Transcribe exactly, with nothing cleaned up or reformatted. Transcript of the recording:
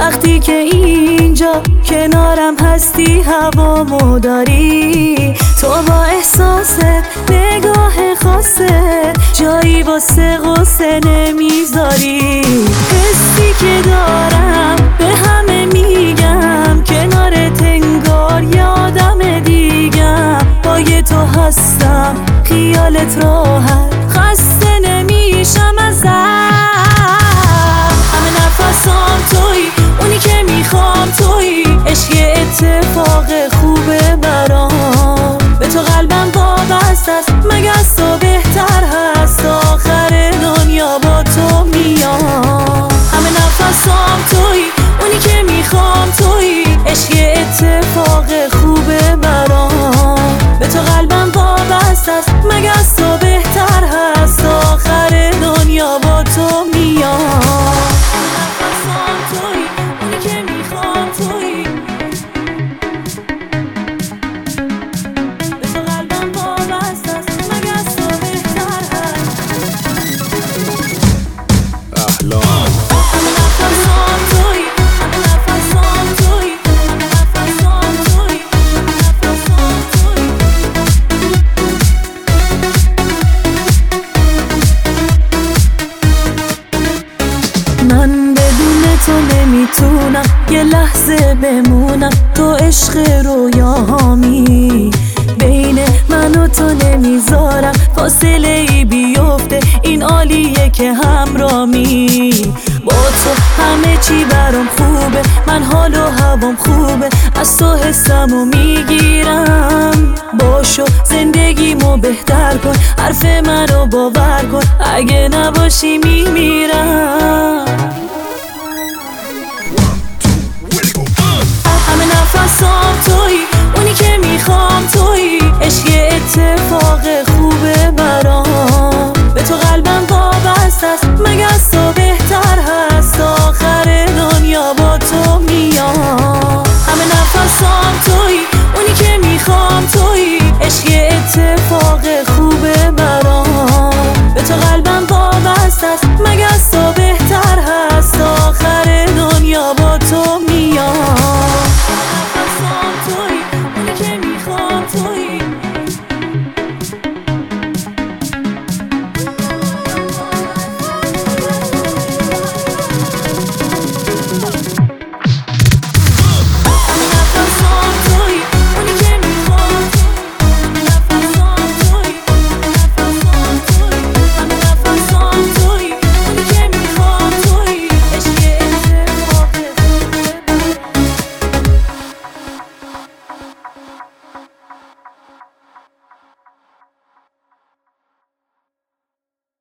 وقتی که اینجا کنارم هستی هوامو داری. تو با احساست نگاه خاصت جایی واسه غصه نمیذاری. حسی که دارم به همه میگم کنارت انگار یادم دیگم. با یه تو هستم خیالت راحت خسته نمیشم ازت. همه نفسام تویی اونی که میخوام تویی. عشق اتفاق خوبه برام به تو قلبم وابسته است مگه از تو بهتر هست. آخر دنیا با تو میام. همه نفسام تویی اونی که میخوام تویی. عشق اتفاق خوبه برام به تو قلبم وابسته است مگه از تو بهتر هست. آخر دنیا با تو میام. نفسام تویی اونی که میخوام تویی. به تو قلبم وابسته است مگه از تو بهتر هست. احلام همه نفسام تویی. همه نفسام تویی. همه نفسام تویی. همه نفسام تویی. من بدون تو نمیتونم یه لحظه بمونم. تو عشق رویاهامی بین من و تو نمیذارم فاصله ای بیفته. این عالیه که همرامی. با تو همه چی برام خوبه. من حال و هوام خوبه. از تو حسمو میگیرم. باشو زندگیمو بهتر کن. حرف منو باور کن. اگه نباشی میمیرم. همه نفسام تویی اونی که میخوام تویی. عشق اتفاق خوبه برام به تو قلبم وابسته است مگه از تو بهتر هست. آخر دنیا با تو میام. همه نفسام تویی اونی که میخوام تویی. عشق اتفاق خوبه برام به تو قلبم وابسته است مگه